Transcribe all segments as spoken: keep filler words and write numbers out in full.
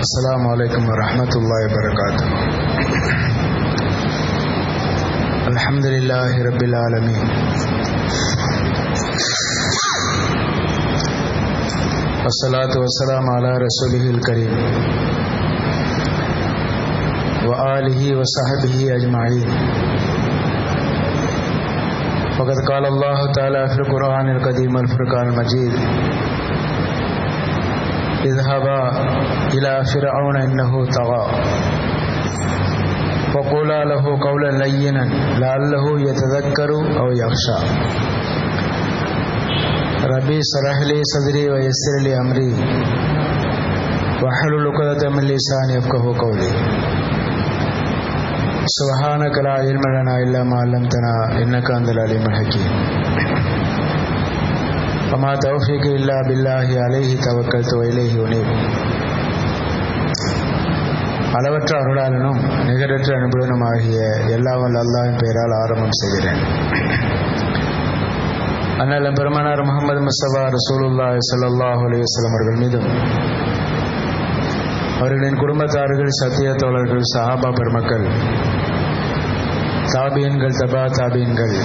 السلام عليكم ورحمة الله وبركاته. الحمد لله رب العالمين والصلاة والسلام على رسوله الكريم وآله وصحبه أجمعين. وقد قال الله تعالى في القرآن القديم والفرقان المجيد: اذهبا إلى فرعون إنه طغى وقولا له قولا لينا لعله يتذكر أو يخشى. ربي اشرح لي صدري ويسر لي أمري واحلل عقدة من لساني يفقهوا قولي. سبحانك لا علم لنا إلا ما علمتنا إنك أنت العليم الحكيم. وما توفيق إلا بالله عليه توكلت وإليه أنيب. அளவற்ற அருளாளனும் நிகரற்ற அனுபவனும் ஆகிய எல்லா வல்ல அல்லாஹ்வின் பெயரால் ஆரம்பம் செய்கிறேன். அண்ணல் பெருமானார் முஹம்மது முஸ்தபா ரசூலுல்லாஹி ஸல்லல்லாஹு அலைஹி வஸல்லம் அவர்கள் மீதும் அவர்களின் குடும்பத்தார்கள், சத்திய தோழர்கள், சஹாபா பெருமக்கள், தாபியன்கள், தபா தாபியன்கள்,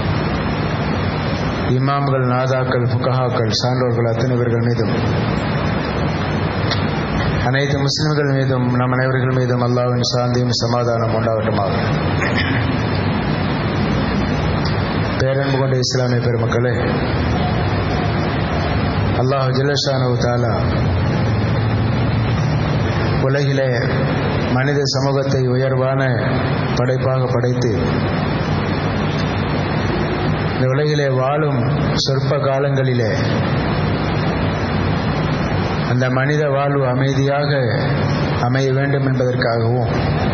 இமாம்கள், நாதாக்கள், ஃபுகஹாக்கள், சான்றோர்கள் அத்தனை பேர்கள் மீதும், அனைத்து முஸ்லிம்கள் மீதும், நம் அனைவர்கள் மீதும் அல்லாஹ்வின் சாந்தியும் சமாதானம் உண்டாகட்டுமாக. பேரன்பு கொண்ட இஸ்லாமிய பெருமக்களே, அல்லாஹ் ஜல்லஷானஹு தஆலா உலகிலே மனித சமூகத்தை உயர்வான படைப்பாக படைத்து இந்த உலகிலே வாழும் சொற்ப காலங்களிலே அந்த மனித வாழ்வு அமைதியாக அமைய வேண்டும் என்பதற்காகவும்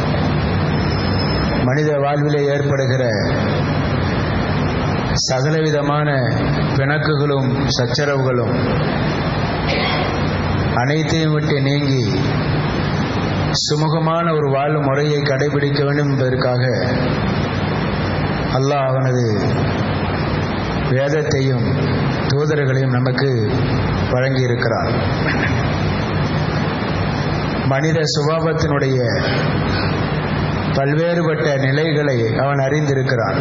மனித வாழ்விலே ஏற்படுகிற சகலவிதமான பிணக்குகளும் சச்சரவுகளும் அனைத்தையும் விட்டு நீங்கி சுமூகமான ஒரு வாழ்வு முறையை கடைபிடிக்க வேண்டும் என்பதற்காக அல்லாஹ் அவனது வேதத்தையும் தூதர்களையும் நமக்கு வழங்கியிருக்கிறான். மனித சுபாவத்தினுடைய பல்வேறுபட்ட நிலைகளை அவன் அறிந்திருக்கிறான்.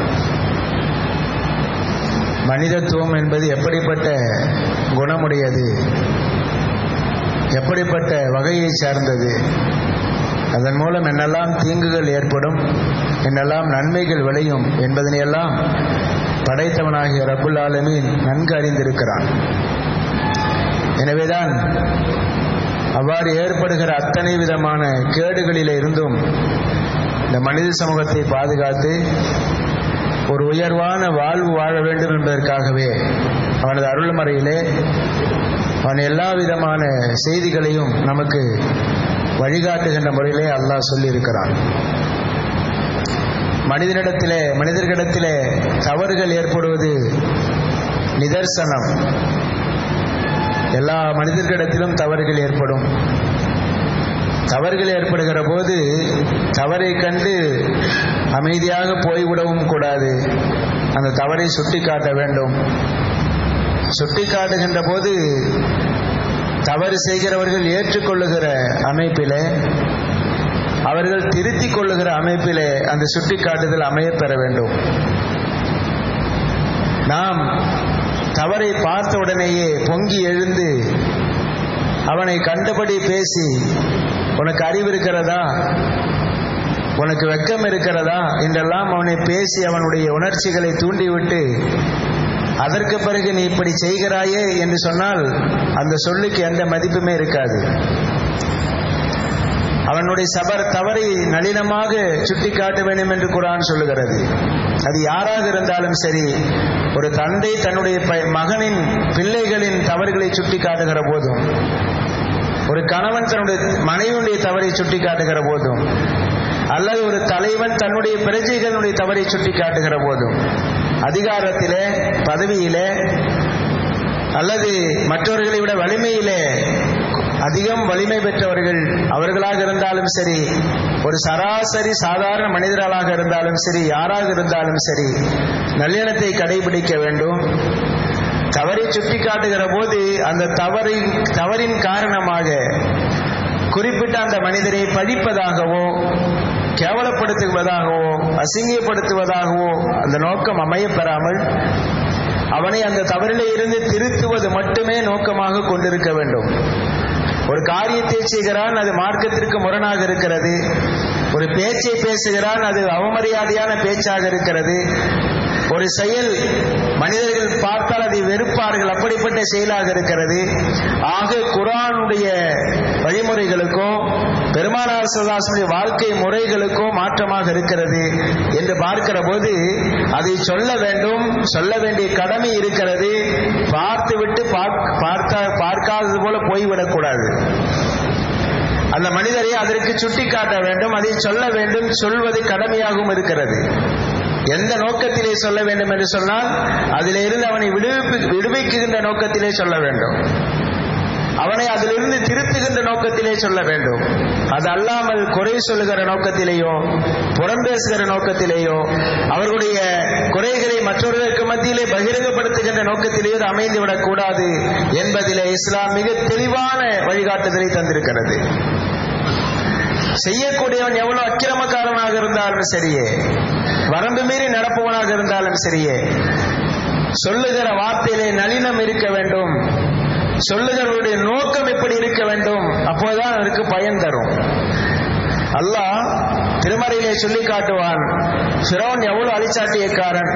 மனிதத்துவம் என்பது எப்படிப்பட்ட குணமுடையது, எப்படிப்பட்ட வகையை சார்ந்தது, அதன் மூலம் என்னெல்லாம் தீங்குகள் ஏற்படும், என்னெல்லாம் நன்மைகள் விளையும் என்பதனையெல்லாம் படைத்தவனாகிய ரப்புல் ஆலமீன் நன்கு அறிந்திருக்கிறான். எனவேதான் அவ்வாறு ஏற்படுகிற அத்தனை விதமான கேடுகளிலே இருந்தும் இந்த மனித சமூகத்தை பாதுகாத்து ஒரு உயர்வான வாழ்வு வாழ வேண்டும் என்பதற்காகவே அவனது அருள்மறையிலே அவன் எல்லா விதமான செய்திகளையும் நமக்கு வழிகாட்டுகின்ற முறையிலே அல்லாஹ் சொல்லியிருக்கிறான். மனிதனிடத்திலே மனிதர்களிடத்திலே தவறுகள் ஏற்படுவது நிதர்சனம். எல்லா மனிதர்களிடத்திலும் தவறுகள் ஏற்படும். தவறுகள் ஏற்படுகிற போது தவறை கண்டு அமைதியாக போய்விடவும் கூடாது. அந்த தவறை சுட்டி காட்ட வேண்டும். சுட்டி காட்டுகின்ற போது தவறு செய்கிறவர்கள் ஏற்றுக்கொள்ளுகிற அமைப்பிலே, அவர்கள் திருத்திக் கொள்ளுகிற அமைப்பிலே அந்த சுட்டி காட்டுதல் அமைய பெற வேண்டும். நாம் தவறை பார்த்த உடனேயே பொங்கி எழுந்து அவனை கண்டபடி பேசி, உனக்கு அறிவு இருக்கிறதா, உனக்கு வெட்கம் இருக்கிறதா என்றெல்லாம் அவனை பேசி அவனுடைய உணர்ச்சிகளை தூண்டிவிட்டு அதற்கு பிறகு நீ இப்படி செய்கிறாயே என்று சொன்னால் அந்த சொல்லுக்கு எந்த மதிப்புமே இருக்காது. அவனுடைய சபர் தவறை நளினமாக சுட்டி காட்ட வேண்டும் என்று குர்ஆன் சொல்லுகிறது. அது யாராக இருந்தாலும் சரி, ஒரு தந்தை தன்னுடைய மகனின் பிள்ளைகளின் தவறுகளை சுட்டி காட்டுகிற போதும், ஒரு கணவன் தன்னுடைய மனைவியுடைய தவறை சுட்டி காட்டுகிற போதும், அல்லது ஒரு தலைவன் தன்னுடைய பிரஜைகளுடைய தவறை சுட்டி காட்டுகிற போதும், அதிகாரத்திலே, பதவியிலே அல்லது மற்றவர்களை விட வலிமையிலே அதிகம் வலிமை பெற்றவர்கள் அவர்களாக இருந்தாலும் சரி, ஒரு சராசரி சாதாரண மனிதர்களாக இருந்தாலும் சரி, யாராக இருந்தாலும் சரி, நல்லெண்ணத்தை கடைபிடிக்க வேண்டும். தவறை சுட்டி காட்டுகிற போது அந்த தவறின் தவறின் காரணமாக குறிப்பிட்ட அந்த மனிதரை பழிப்பதாகவோ கேவலப்படுத்துவதாகவோ அசிங்கப்படுத்துவதாகவோ அந்த நோக்கம் அமைய பெறாமல் அவனை அந்த தவறிலே இருந்து திருத்துவது மட்டுமே நோக்கமாக கொண்டிருக்க வேண்டும். ஒரு காரியத்தை செய்கிறான், அது மார்க்கத்திற்கு முரணாக இருக்கிறது. ஒரு பேச்சை பேசுகிறான், அது அவமரியாதையான பேச்சாக இருக்கிறது. ஒரு செயல் மனிதர்கள் பார்த்தால் அதை வெறுப்பார்கள், அப்படிப்பட்ட செயலாக இருக்கிறது. ஆக குர்ஆனுடைய வழிமுறைகளுக்கோ பெருமானார் ஸல்லல்லாஹு அலைஹி வஸல்லம் வாழ்க்கை முறைகளுக்கோ மாற்றமாக இருக்கிறது என்று பார்க்கிற போது அதை சொல்ல வேண்டும், சொல்ல வேண்டிய கடமை இருக்கிறது. பார்த்துவிட்டு பார்த்த பார்க்காதது போல போய்விடக்கூடாது. அந்த மனிதரை அதற்கு சுட்டி காட்ட வேண்டும், அதை சொல்ல வேண்டும். சொல்வது கடமையாகவும் இருக்கிறது. எந்த நோக்கத்திலே சொல்ல வேண்டும் என்று சொன்னால் அதிலிருந்து அவனை விடுவிக்குகின்ற நோக்கத்திலே சொல்ல வேண்டும், அவனை அதிலிருந்து திருத்துகின்ற நோக்கத்திலே சொல்ல வேண்டும். அது அல்லாமல் குறை சொல்லுகிற நோக்கத்திலேயோ புறம் பேசுகிற நோக்கத்திலேயோ அவர்களுடைய குறைகளை மற்றவர்களுக்கு மத்தியிலே பகிரங்கப்படுத்துகின்ற நோக்கத்திலேயோ அமைந்துவிடக் கூடாது என்பதிலே இஸ்லாம் மிக தெளிவான வழிகாட்டுதலை தந்திருக்கிறது. செய்யக்கூடியவன் எவ்வளவு அக்கிரமக்காரனாக இருந்தாலும் சரியே, வரம்பு மீறி நடப்பவனாக இருந்தாலும் சரியே, சொல்லுகிற வார்த்தையிலே நளினம் இருக்க வேண்டும். சொல்லுகிறவருடைய நோக்கம் எப்படி இருக்க வேண்டும், அப்போதுதான் அதற்கு பயன் தரும். அல்லாஹ் திருமறையிலே சொல்லி காட்டுவான், ஃபிரௌன் எவ்வளவு அழிச்சாட்டியக்காரன்.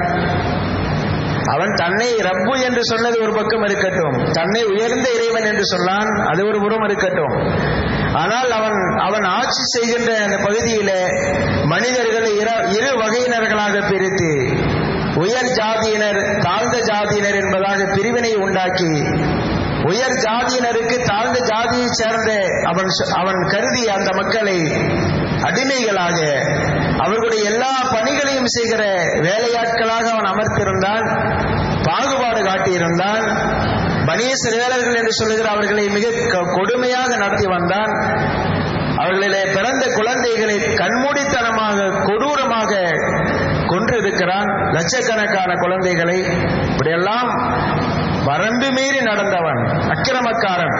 அவன் தன்னை ரப்பு என்று சொன்னது ஒரு பக்கம் இருக்கட்டும், தன்னை உயர்ந்த இறைவன் என்று சொன்னான், அது ஒரு புறம் இருக்கட்டும். ஆனால் அவன் அவன் ஆட்சி செய்கின்ற அந்த பகுதியில மனிதர்களை இரு வகையினர்களாக பிரித்து உயர் ஜாதியினர் தாழ்ந்த ஜாதியினர் என்பதாக பிரிவினை உண்டாக்கி உயர் ஜாதியினருக்கு தாழ்ந்த ஜாதியை சேர்ந்த அவன் அவன் கருதி அந்த மக்களை அடிமைகளாக அவர்களுடைய எல்லா பணிகளையும் செய்கிற வேலையாட்களாக அவன் அமர்த்திருந்தான், பாகுபாடு காட்டியிருந்தான். பனி இஸ்ரவேலர்கள் என்று சொல்லுகிற அவர்களை மிக கொடுமையாக நடத்தி வந்தான். அவர்களிலே பிறந்த குழந்தைகளை கண்மூடித்தனமாக கொடூரமாக கொன்றிருக்கிறான், லட்சக்கணக்கான குழந்தைகளை. இப்படியெல்லாம் வரம்பு மீறி நடந்தவன் அக்கிரமக்காரன்.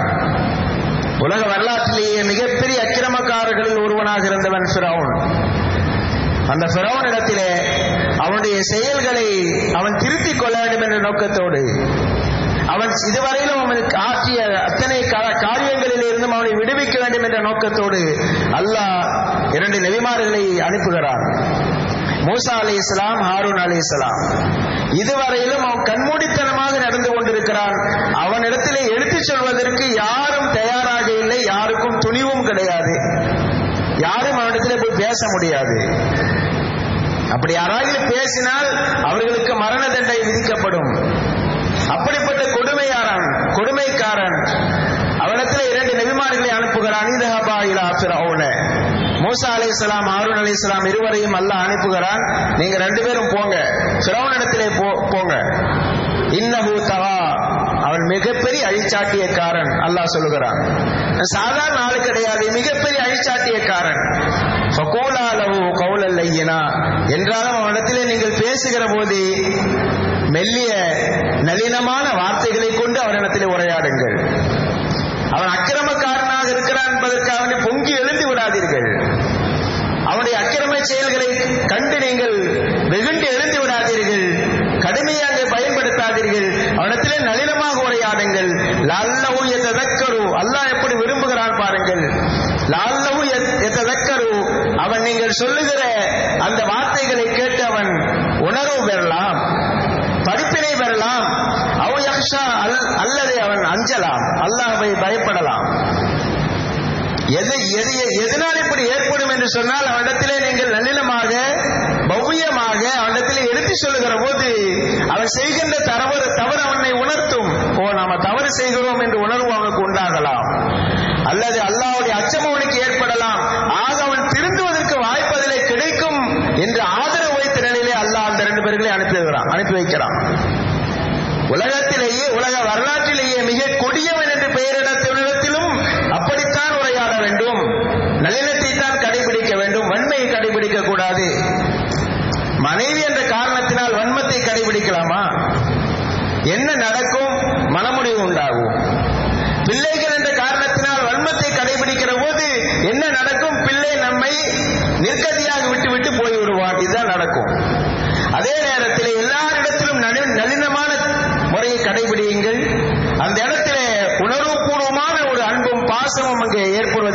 உலக வரலாற்றிலேயே மிகப்பெரிய அக்கிரமக்காரர்களில் ஒருவனாக இருந்தவன் ஃபிரௌன். அந்த ஃபிரௌனிடத்திலே அவனுடைய செயல்களை அவன் திருத்திக் கொள்ள வேண்டும் என்ற நோக்கத்தோடு அவன் இதுவரையிலும் அவனுக்கு ஆற்றிய அத்தனை காரியங்களில் இருந்தும் அவனை விடுவிக்க வேண்டும் என்ற நோக்கத்தோடு அல்லாஹ் இரண்டு நபிமார்களை அனுப்புகிறான், மூசா அலைஹிஸ்ஸலாம், ஹாரூன் அலைஹிஸ்ஸலாம். இதுவரையிலும் அவன் கண்மூடித்தனமாக நடந்து கொண்டிருக்கிறான். அவனிடத்திலே எடுத்துச் சொல்வதற்கு யாரும் தயாராக இல்லை, யாருக்கும் துணிவும் கிடையாது, யாரும் அவனிடத்திலே போய் பேச முடியாது. அப்படி யாராவது பேசினால் அவர்களுக்கு மரண தண்டனை விதிக்கப்படும். அப்படிப்பட்ட கொடுமையாரன் கொடுமைக்காரன் அவனிடத்தில் இரண்டு நபிமார்களை அனுப்புகிறான். இதஹபா இலா ஃபிரௌன, மூசா அலைஹிஸ்ஸலாம், ஹாரூன் அலைஹிஸ்ஸலாம் இருவரையும் அல்லாஹ் அனுப்புகிறான். நீங்க ரெண்டு பேரும் போங்க, ஃபிரௌனிடத்திலே போங்க. இன்னஹு தகா, அவன் மிகப்பெரிய அழிச்சாட்டியக்காரன். அல்லாஹ் சொல்லுகிறான், சாதாரண ஆளு கிடையாது, மிகப்பெரிய அழிச்சாட்டியக்காரன். ஃபகூலா லஹு கௌலல் லையினா, என்றாலும் அவனிடத்திலே நீங்கள் பேசுகிற போது மெல்லிய நளினமான வார்த்தைகளை கொண்டு அவனிடத்திலே உரையாடுங்கள். அவன் அக்கிரமக்காரனாக இருக்கிறான் என்பதற்காக பொங்கி எழுந்து விடாதீர்கள். அவனுடைய அக்கிரம செயல்களை கண்டு நீங்கள் வெகுண்டு எழுந்து விடாதீர்கள், கடுமையாக பயன்படுத்தாதீர்கள். அவனிடத்திலே நளினமாக உரையாடுங்கள். லஅல்லஹு யததக்கரு, அல்லாஹ் எப்படி விரும்புகிறான் பாருங்கள். லஅல்லஹு யததக்கரு, அவன் நீங்கள் சொல்லுகிற அந்த வார்த்தைகளை கேட்டு அவன் உணர்வு பெறலாம், படிப்பினை பெறலாம். அவ் யக்ஷா, அல்லது அவன் அஞ்சலாம், அல்லாஹ்வை பயப்படலாம். எது எது எதனால் இப்படி ஏற்படும் என்று சொன்னால் அவனிடத்திலே நீங்கள் நளினமாக பவ்யமாக அவனிடத்திலே எடுத்து சொல்லுகிற போது அவன் செய்கின்ற தவறு தவறு அவனை உணர்த்தும். ஓ, நாம தவறு செய்கிறோம் என்று உணர்வு அவனுக்கு உண்டாகலாம், அல்லது அல்லாஹ்வுடைய அச்சம் அவனுக்கு ஏற்படலாம். ஆக அவன் திருந்துவதற்கு வாய்ப்பதிலே கிடைக்கும் என்று ஆதரவு வைத்த நிலையிலே அல்லாஹ் அந்த ரெண்டு பேர்களை அனுப்பிடுகிறான் அனுப்பி வைக்கிறான். உலகத்திலேயே உலக வரலாற்றிலேயே மிக கொடியவன் என்று பெயரிடத்திலும் அப்படித்தான் உரையாட வேண்டும், நளினத்தை தான் கடைபிடிக்க வேண்டும், வன்மையை கடைபிடிக்க கூடாது. மனைவி என்ற காரணத்தினால் வன்மத்தை கடைபிடிக்கலாமா? என்ன நடக்கும்? மனமுடிவு உண்டாகும். பிள்ளைகள் என்ற காரணத்தினால் வன்மத்தை கடைபிடிக்கிற போது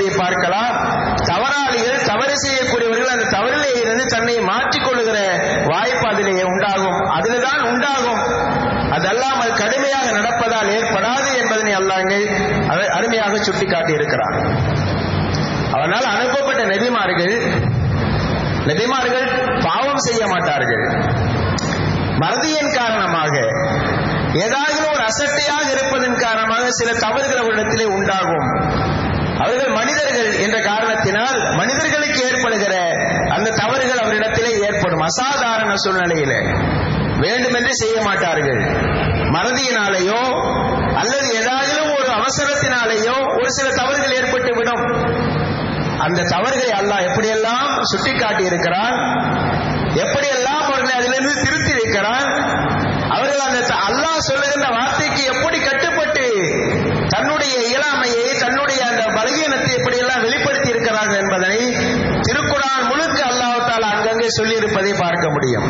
சொல்வதை பார்க்கலாம். தவறாளிகள், தவறு செய்யக்கூடியவர்கள் அந்த தவறிலே இருந்து தன்னை மாற்றிக்கொள்ளுகிற வாய்ப்பு அதிலே உண்டாகும். அதில்தான் உண்டாகும். அதல்லாமல் கடுமையாக நடப்பதால் ஏற்படாது என்பதனை அல்லாஹ் அருமையாக சுட்டிக்காட்டி இருக்கிறார். அவனால் அனுப்பப்பட்ட நபிமார்கள் நபிமார்கள் பாவம் செய்ய மாட்டார்கள். மறதியின் காரணமாக, ஏதாவது ஒரு அசட்டையாக இருப்பதன் காரணமாக சில தவறுகள் அவரிடத்திலே உண்டாகும். அவர்கள் மனிதர்கள் என்ற காரணத்தினால் மனிதர்களுக்கு ஏற்படுகிற அந்த தவறுகள் அவரிடத்திலே ஏற்படும். அசாதாரண சூழ்நிலையில வேண்டுமென்று செய்ய மாட்டார்கள். மறதியினாலேயோ அல்லது ஏதாவது ஒரு அவசரத்தினாலேயோ ஒரு சில தவறுகள் ஏற்பட்டு விடும். அந்த தவறுகளை அல்லாஹ் எப்படியெல்லாம் சுட்டிக்காட்டி இருக்கிறான், எப்படியெல்லாம் அவர்களை அதிலிருந்து திருத்தி வைக்கிறான். அவர்கள் அந்த அல்லாஹ் சொல்லுகின்ற வார்த்தைக்கு எப்படி கட்டுப்பட்டு தன்னுடைய இயலாமையை, தன்னுடைய அந்த பலகீனத்தை எப்படியெல்லாம் வெளிப்படுத்தி இருக்கிறார்கள் என்பதனை திருக்குர்ஆன் முழுக்க அல்லாஹ் தஆலா அங்கங்கே சொல்லி இருப்பதை பார்க்க முடியும்.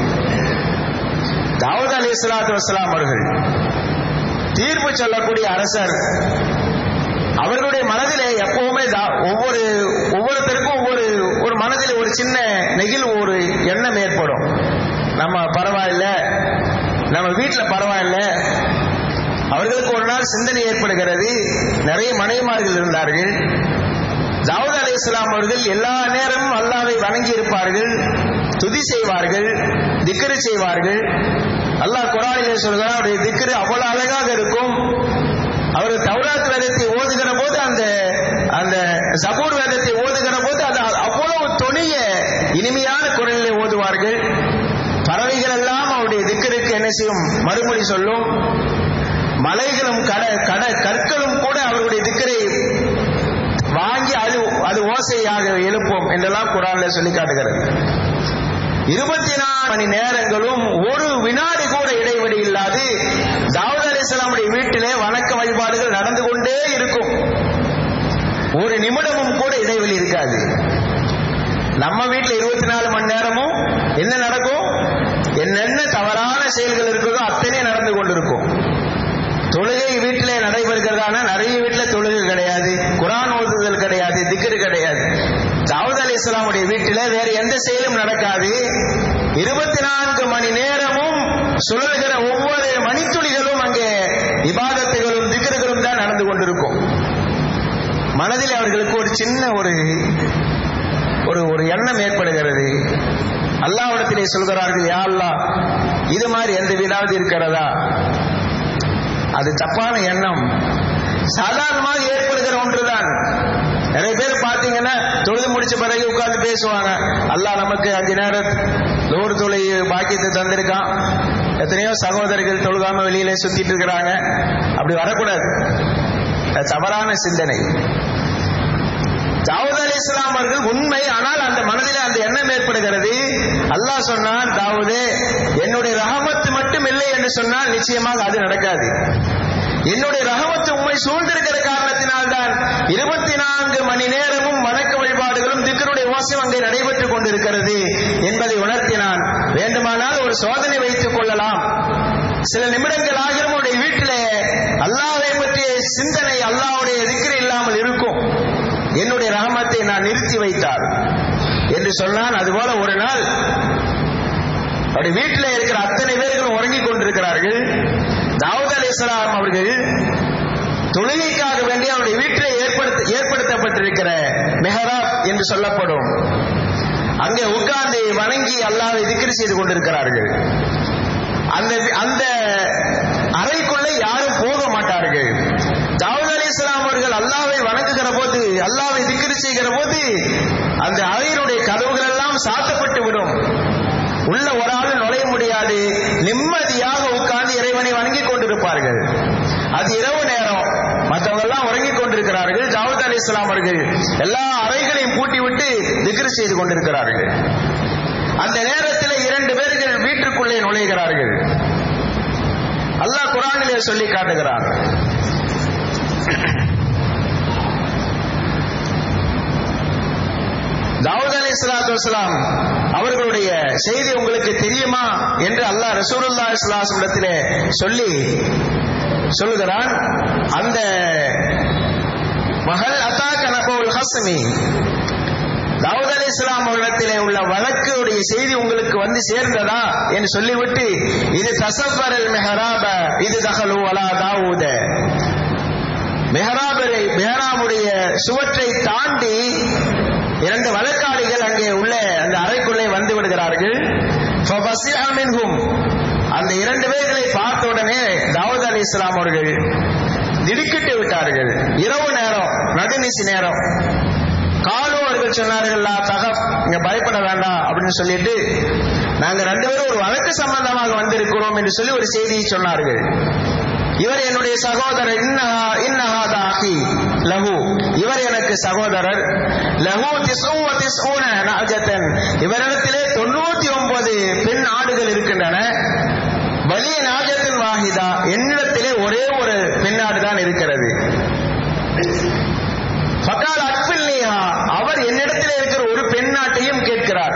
தாவூத் அலைஹிஸ்ஸலாத்து வஸ்ஸலாம் அவர்கள் தீர்ப்பு சொல்லக்கூடிய அரசர். அவர்களுடைய மனதிலே எப்பவுமே ஒவ்வொரு ஒவ்வொருத்தருக்கும் ஒவ்வொரு ஒரு மனதில் ஒரு சின்ன நெகிழ், ஒரு எண்ணம் ஏற்படும். நம்ம பரவாயில்ல, நம்ம வீட்டில் பரவாயில்ல. அவர்களுக்கு ஒரு நாள் சிந்தனை ஏற்படுகிறது. நிறைய மனைவிமார்கள் இருந்தார்கள். தாவூத் அலைஹிஸ்ஸலாம் அவர்கள் எல்லா நேரமும் அல்லாஹ்வை வணங்கி இருப்பார்கள், துதி செய்வார்கள், திக்ரு செய்வார்கள். அல்லாஹ் குர்ஆனிலே சொல்கிறான், அவருடைய திக்ரு அவ்வளவு அழகாக இருக்கும். அவர் தௌராத் வேதத்தை ஓதுகிற போது, அந்த அந்த ஜபூர் வேதத்தை ஓதுகிற போது அது அவ்வளவு தொனிய இனிமையான குரலிலே ஓதுவார்கள். பறவைகள் எல்லாம் அவருடைய திக்ருக்கு என்ன செய்யும், மறுமொழி சொல்லும். மலைகளும் கட கட கற்களும் கூட அவருடைய திக்ரை வாங்கி அது அது ஓசையாக எழுப்போம் என்றெல்லாம் குர்ஆன்ல சொல்லி காட்டுகிறது. இருபத்தி நாலு மணி நேரங்களும் ஒரு வினாடி கூட இடைவெளி இல்லாது தாவூத் அலைஹிஸ்ஸலாமுடைய வீட்டிலே வணக்க வழிபாடுகள் நடந்து கொண்டே இருக்கும். ஒரு நிமிடமும் கூட இடைவெளி இருக்காது. நம்ம வீட்டில் இருபத்தி நாலு மணி நேரமும் என்ன நடக்கும், என்னென்ன தவறான செயல்கள் இருக்குதோ அத்தனை நடந்து கொண்டிருக்கும். தொழுகை வீட்டிலே நடைபெறுகிறதான நிறைய வீட்டில் தொழுகை கிடையாது, குர்ஆன் ஓதுதல் கிடையாது, திக்ரு கிடையாது. தாவூத் அலைஹிஸ்ஸலாமுடைய வீட்டிலே வேறு எந்த செயலும் நடக்காது. இருபத்தி நான்கு மணி நேரமும் சுழல்கிற ஒவ்வொரு மணித்துளிகளும் அங்கே இபாதத்துகளும் திக்ருகளும் தான் நடந்து கொண்டிருக்கும். மனதில் அவர்களுக்கு ஒரு சின்ன ஒரு ஒரு ஒரு எண்ணம் ஏற்படுகிறது. அல்லாஹ்விடத்திலே சொல்கிறார்கள், யா அல்லாஹ், இது மாதிரி எந்த வீடாவது இருக்கிறதா? அது தப்பான எண்ணம், சாதாரணமாக ஏற்படுகிற ஒன்றுதான். நிறைய பேர் பார்த்தீங்கன்னா தொழுது முடிச்ச பிறகு உட்கார்ந்து பேசுவாங்க, அல்லாஹ் நமக்கு அஞ்சு நேரம் லோடு தொலை பாக்கியத்தை தந்திருக்கான், எத்தனையோ சகோதரர்கள் தொழுகாம வெளியிலே சுத்திட்டு இருக்கிறாங்க. அப்படி வரக்கூடாது, தவறான சிந்தனை. தாவூத் அலைஹிஸ்ஸலாம் அவர்கள் உண்மை, ஆனால் அந்த மனதில் அந்த எண்ணம் ஏற்படுகிறது. அல்லாஹ் சொன்னான், தாவூதே, என்னுடைய ரஹமத்து மட்டும் இல்லை என்று சொன்னால் நிச்சயமாக அது நடக்காது. என்னுடைய ரஹமத்து உம்மை சூழ்ந்திருக்கிற காரணத்தினால் தான் இருபத்தி நான்கு மணி நேரமும் வணக்க வழிபாடுகளும் திக்ருடைய ஓசையும் அங்கே நடைபெற்றுக் கொண்டிருக்கிறது என்பதை உணர்த்தினான். வேண்டுமானால் ஒரு சோதனை வைத்துக் கொள்ளலாம், சில நிமிடங்கள் ஆகியும் உடைய வீட்டிலே அல்லாஹ்வை பற்றிய சிந்தனை, அல்லாஹ்வுடைய திக்ரு இல்லாமல் இருக்கும். என்னுடைய ரஹமத்தை நான் நிறுத்தி வைத்தார் என்று சொன்னான். அதுபோல ஒரு நாள் அவருடைய வீட்டில் இருக்கிற அத்தனை பேர்களும் உறங்கிக் கொண்டிருக்கிறார்கள். தாவூத் அலைஹிஸ்ஸலாம் அவர்கள் தொழுகைக்காக வேண்டி அவருடைய வீட்டில் ஏற்படுத்த ஏற்படுத்தப்பட்டிருக்கிற மெஹராப் என்று சொல்லப்படும் அங்கே உட்கார்ந்து வணங்கி அல்லாஹ்வை திக்ர் செய்து கொண்டிருக்கிறார்கள். அந்த அந்த அறைக்குள்ளே யாரும் போக மாட்டார்கள். தாவூத் அலைஹிஸ்ஸலாம் அவர்கள் அல்லாஹ்வை வணங்குகிற போது, அல்லாஹ்வை திக்ர் செய்கிற போது அந்த அறையினுடைய கதவுகள் எல்லாம் சாத்தப்பட்டு விடும். உள்ள ஒரு ஆள் நுழைய முடியாது. நிம்மதியாக உட்கார்ந்து இறைவனை வணங்கிக் கொண்டிருப்பார்கள். அது இரவு நேரம், மற்றவங்க எல்லாம் உறங்கிக் கொண்டிருக்கிறார்கள். தாவூத் அலைஹிஸ்ஸலாம் அவர்கள் எல்லா அறைகளையும் பூட்டிவிட்டு திக்ர் செய்து கொண்டிருக்கிறார்கள். அந்த நேரத்தில் இரண்டு பேர்கள் வீட்டுக்குள்ளே நுழைகிறார்கள். அல்லாஹ் குர்ஆனிலே சொல்லி காட்டுகிறார், தாவூத் அலைஹிஸ்ஸலாத்து வஸ்ஸலாம் அவர்களுடைய செய்தி உங்களுக்கு தெரியுமா என்று அல்லாஹ் ரசூலுல்லாஹி ஸல்லல்லாஹு அலைஹி வஸல்லத்திலே சொல்லி சொல்லுகிறான். அந்த மஹல் அதாக நபுல் ஹஸ்மி, தாவூத் அலைஹிஸ்ஸலாம் அவர்களிடத்திலே உள்ள வழக்குடைய செய்தி உங்களுக்கு வந்து சேர்ந்ததா என்று சொல்லிவிட்டு, இது தசஃபரல் மெஹராப இது தஹலு அலா தாவூத, மெஹராபரை மெஹராபுடைய சுவற்றை தாண்டி இரண்டு வழக்காளிகள் அங்கே உள்ள அந்த அறைக்குள்ளே வந்து விடுகிறார்கள். ஃபபஸிஅ மின்ஹும், அந்த இரண்டு பேர்களை பார்த்த உடனே தாவூத் அலைஹிஸ்ஸலாம் அவர்கள் திடுக்கிட்டு விட்டார்கள். இரவு நேரம், நடுநிசி நேரம். காலு அவர்கள் சொன்னார்கள், லா தகஃப், இங்க பயப்பட வேண்டாம் அப்படின்னு சொல்லிட்டு, நாங்க ரெண்டு பேரும் ஒரு வழக்கு சம்பந்தமாக வந்திருக்கிறோம் என்று சொல்லி ஒரு செய்தியை சொன்னார்கள். இவர் என்னுடைய சகோதரர், இன்னஹா இன்னஹாதா அஹி லஹு, இவர் எனக்கு சகோதரர். லஹு திஸ்உ வ திஸ்ஊன நஅஜதன், இவரிடத்திலே தொண்ணூத்தி ஒன்பது பெண் ஆடுகள் இருக்கின்றன. வலி நாஜத்தின் வாஹிதா, என்னிடத்திலே ஒரே ஒரு பெண்ணாடு தான் இருக்கிறது. ஃபகால் அக்ஃபில்னிஹா, அவர் என்னிடத்திலே இருக்கிற ஒரு பெண்ணாட்டையும் கேட்கிறார்.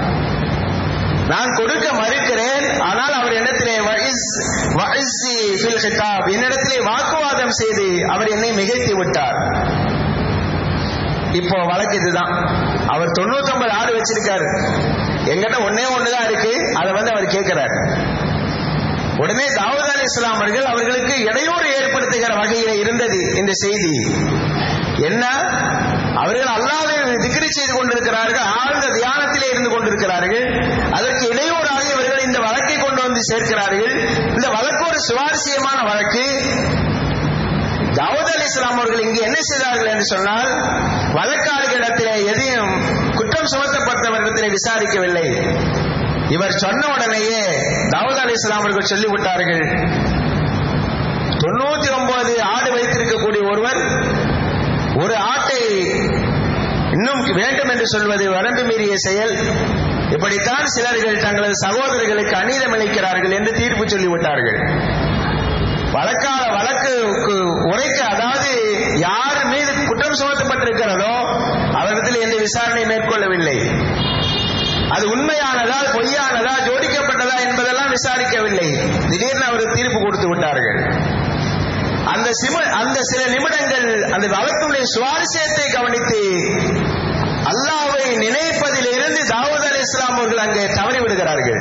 நான் கொடுக்க மறுக்கிறேன். ஆனால் அவர் என்னிடத்திலே வஇஸ் வஇஸ்ஸி ஃபில் கிதாப், என்னிடத்திலே வாக்குவாதம் செய்து அவர் என்னை மிகைத்து விட்டார். இப்போ வழக்கு இதுதான். அவர் தொண்ணூத்தி ஒன்பது ஆடு வச்சிருக்காரு, எங்கிட்ட ஒன்னே ஒண்ணுதான் இருக்கு, அதை வந்து அவர் கேட்கிறார். உடனே தாவூத் அலைஹிஸ்ஸலாம் அவர்கள் அவர்களுக்கு இடையூறு ஏற்படுத்துகிற வகையில இருந்தது இந்த செய்தி. என்ன, அவர்கள் அல்லாஹ்வை திக்ர் செய்து கொண்டிருக்கிறார்கள், ஆழ்ந்த தியானத்திலே இருந்து கொண்டிருக்கிறார்கள். அதற்கு இடையூறாக இவர்கள் இந்த வழக்கை கொண்டு வந்து சேர்க்கிறார்கள். இந்த வழக்கு ஒரு சுவாரஸ்யமான வழக்கு. தாவூத் அலைஹிஸ்ஸலாம் அவர்கள் இங்கு என்ன செய்தார்கள் என்று சொன்னால், வழக்காளிகளிடத்திலே எதையும் குற்றம் சுமத்தப்பட்டவர்களிடத்திலே விசாரிக்கவில்லை. இவர் சொன்ன உடனேயே தாவூத் அலைஹிஸ்ஸலாம் அவர்கள் சொல்லிவிட்டார்கள், தொண்ணூத்தி ஒன்பது ஆடு வைத்திருக்கக்கூடிய ஒருவர் ஒரு ஆட்டை இன்னும் வேண்டும் என்று சொல்வது வரம்பு மீறிய செயல். இப்படித்தான் சிலர்கள் தங்களது சகோதரர்களுக்கு அநீதம் இழைக்கிறார்கள் என்று தீர்ப்பு சொல்லிவிட்டார்கள். வழக்கால வழக்கு உரைக்க, அதாவது யார் மீது குற்றம் சுமத்தப்பட்டிருக்கிறதோ அவரிடத்தில் எந்த விசாரணை மேற்கொள்ளவில்லை. அது உண்மையானதா பொய்யானதா ஜோடிக்கப்பட்டதா என்பதெல்லாம் விசாரிக்கவில்லை. திடீர்னு அவர் தீர்ப்பு கொடுத்து விட்டார்கள். அந்த சிம அந்த சில நிமிடங்கள் அந்த வழக்குடைய சுவாரஸ்யத்தை கவனித்து அல்லாஹ்வை நினைப்பதிலிருந்து தாவூத் அலைஹிஸ்ஸலாம் அவர்கள் அங்கே தவறி விடுகிறார்கள்.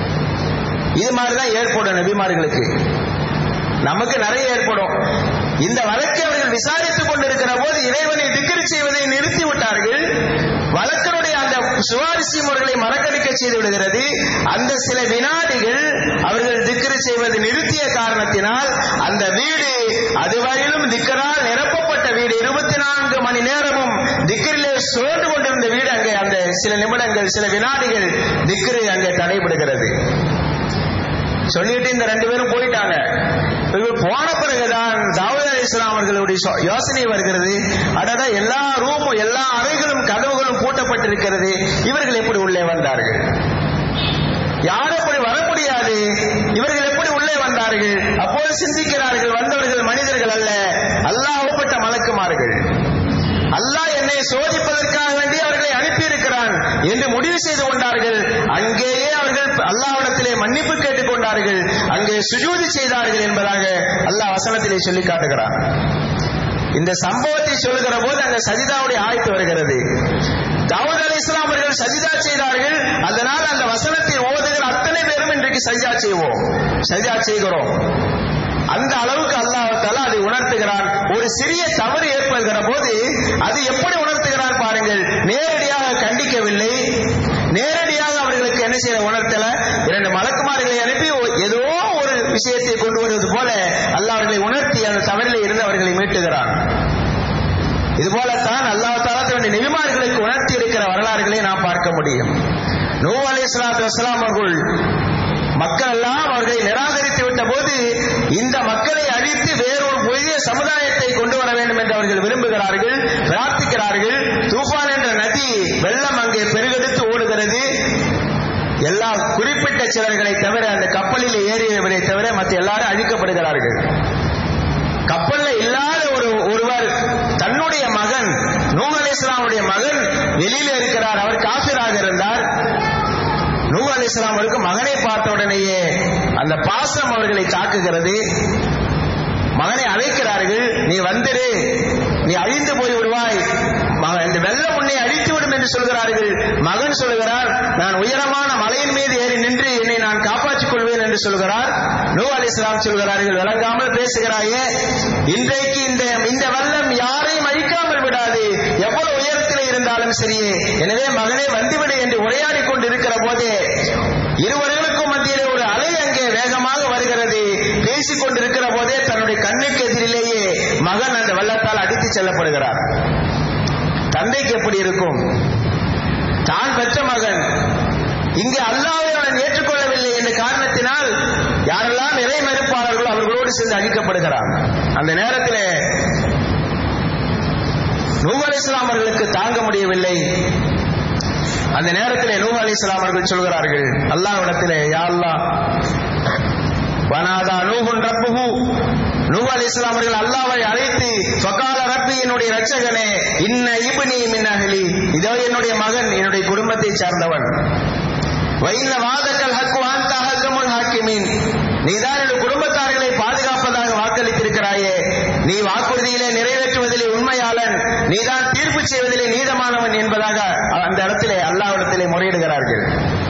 இது மாதிரிதான் ஏற்படும் நபிமார்களுக்கு, நமக்கு நிறைய ஏற்படும். இந்த வழக்கை அவர்கள் விசாரித்துக் கொண்டிருக்கிற போது இறைவனை திக்ர் செய்வதை நிறுத்தி விட்டார்கள். வழக்கினுடைய அந்த சுவாரஸ்யம் அவர்களை மறக்கடிக்க செய்து விடுகிறது. அந்த சில வினாடிகள் அவர்கள் திக்ர் செய்வது நிறுத்திய காரணத்தினால் அந்த வீடு அதுவரையிலும் திக்கரால் நிரப்பப்பட்ட வீடு, இருபத்தி நான்கு மணி நேரமும் திக்ரிலே சுழன்று கொண்டிருந்த வீடு அங்கே அந்த சில நிமிடங்கள் சில வினாடிகள் திக்ரு அங்கே தடைபடுகிறது. சொல்லிட்டு இந்த ரெண்டு பேரும் போயிட்டாங்க. போன பிறகுதான் தாவூத் அலைஹிஸ்ஸலாம் அவர்களுடைய யோசனை வருகிறது, அடடா எல்லா ரூமும் எல்லா அறைகளும் கதவுகளும் பூட்டப்பட்டிருக்கிறது, இவர்கள் எப்படி உள்ளே வந்தார்கள்? யார் எப்படி வர முடியாது, இவர்கள் எப்படி உள்ளே வந்தார்கள்? அப்போது சிந்திக்கிறார்கள், வந்தவர்கள் மனிதர்கள் அல்ல, அல்லாஹ்வுப்பட்ட மலக்குமார்கள். அல்லாஹ் என்னை சோதிப்பதற்காக வேண்டி அவர்களை அனுப்பியிருக்கிறான் என்று முடிவு செய்து கொண்டார்கள். அங்கேயே அவர்கள் அல்லாஹ்விடத்திலே மன்னிப்பு கேட்டுக் கொண்டார்கள், அங்கே சுஜூது செய்தார்கள் என்பதாக அல்லாஹ் வசனத்திலே சொல்லி காட்டுகிறான். இந்த சம்பவத்தை சொல்லுகிற போது அங்க சஜிதாவுடைய ஆயத்து வருகிறது. தாவூத் அலைஹிஸ்ஸலாம் அவர்கள் சஜிதா செய்தார்கள். அதனால் அந்த வசனத்தை ஓதுகிற அத்தனை பேரும் இன்றைக்கு சஜிதா செய்வோம், சஜிதா செய்கிறோம். அந்த அளவுக்கு அல்லாஹ் தஆலா அதை உணர்த்துகிறான். ஒரு சிறிய தவறு ஏற்படுகிற போது அது எப்படி உணர்த்துகிறார் பாருங்கள். நேரடியாக கண்டிக்கவில்லை, நேரடியாக அவர்களுக்கு என்ன செய்ய உணர்த்தல, இரண்டு மலக்குமார்களை அனுப்பி ஏதோ ஒரு விஷயத்தை கொண்டு வருவது போல அல்லாஹ் அவர்களை உணர்த்தி அந்த தவறிலே இருந்து அவர்களை மீட்டுகிறான். இது போலத்தான் அல்லாஹ் தஆலா தன்னுடைய நபிமார்களுக்கு உணர்த்தி இருக்கிற வரலாறுகளை நாம் பார்க்க முடியும். நூஹ் அலைஹிஸ்ஸலாத்து வஸ்ஸலாம் அவர்கள் மக்கள் எல்லாம் அவர்களை நிராகரித்து விட்ட போது இந்த மக்களை அழித்து வேறொரு புதிய சமுதாயத்தை கொண்டு வர வேண்டும் என்று அவர்கள் விரும்புகிறார்கள், பிரார்த்திக்கிறார்கள். தூஃபான் என்ற நதி வெள்ளம் அங்கே பெருகெடுத்து ஓடுகிறது. எல்லா குறிப்பிட்ட சிலர்களை தவிர, அந்த கப்பலில் ஏறியவரை தவிர மற்ற எல்லாரும் அழிக்கப்படுகிறார்கள். கப்பலில் இல்லாத ஒரு ஒருவர் தன்னுடைய மகன் நூஹ் அலைஹிஸ்ஸலாமுடைய மகன் வெளியில இருக்கிறார், அவர் காஃபிராக இருந்தார். நூஹ் அலைஹிஸ்ஸலாம் அவருக்கு மகனை பார்த்த உடனேயே அந்த பாசம் அவர்களை தாக்குகிறது. மகனை அழைக்கிறார்கள், நீ வந்துரு, நீ அழிந்து போய் விடுவாய், இந்த வெள்ளம் உன்னை அழித்துவிடும் என்று சொல்கிறார்கள். மகன் சொல்கிறார், நான் உயரமான மலையின் மீது ஏறி நின்று என்னை நான் காப்பாற்றிக் கொள்வேன் என்று சொல்கிறார். நூஹ் அலைஹிஸ்ஸலாம் சொல்கிறார்கள், விளங்காமல் பேசுகிறாயே, இன்றைக்கு இந்த இந்த வெள்ளம் யாரையும் அழிக்காமல் விடாது, எவ்வளவு உயரத்தில் இருந்தாலும் சரியே. எனவே மகனே வந்துவிடு என்று உரையாடி கொண்டு இருக்கிற போதே இருவர்களுக்கும் மத்தியிலே ஒரு அலை அங்கே வேகமாக வருகிறது. பேசிக் கொண்டிருக்கிற போதே தன்னுடைய கண்ணுக்கு எதிரிலேயே மகன் அந்த வெள்ளத்தால் அடித்து செல்லப்படுகிறார். தந்தைக்கு எப்படி இருக்கும்? தான் பெற்ற மகன் இங்கே அல்லாஹ்வை அவன் ஏற்றுக்கொள்ளவில்லை என்ற காரணத்தினால் யாரெல்லாம் இறை மறுப்பாளர்களோ அவர்களோடு சேர்ந்து அழிக்கப்படுகிறார். அந்த நேரத்திலே நூஹ் அலைஹிஸ்ஸலாம் அவர்களுக்கு தாங்க முடியவில்லை. அந்த நேரத்திலே நூஹ் அலைஹிஸ்ஸலாம் அவர்கள் சொல்கிறார்கள் அல்லாஹ்விடத்திலே, யா அல்லாஹ், வனாதா நூஹுன் ரப்புஹு, நூஹ் அலைஹிஸ்ஸலாம் அவர்கள் அல்லாஹ்வை அழைத்து, ஃபகால ரப்பி, என்னுடைய இரட்சகனே, இன்ன இப்னி மின் அஹ்லி, இதோ என்னுடைய மகன் என்னுடைய குடும்பத்தை சார்ந்தவன், வ இன்ன வாதக்கல் ஹக்கு அன்த அஹ்கமுல் ஹாக்கிமீன், நீதான் என்னுடைய குடும்பத்தார்களை பாதுகாப்பதாக வாக்களித்திருக்கிறாயே, நீ வாக்குறுதியிலே நிறைவேற்றுவதிலே உண்மையாளன், நீதான் தீர்ப்பு செய்வதிலே நீதமானவன் என்பதாக அந்த இடத்திலே அல்லாஹ்விடத்திலே முறையிடுகிறார்கள்.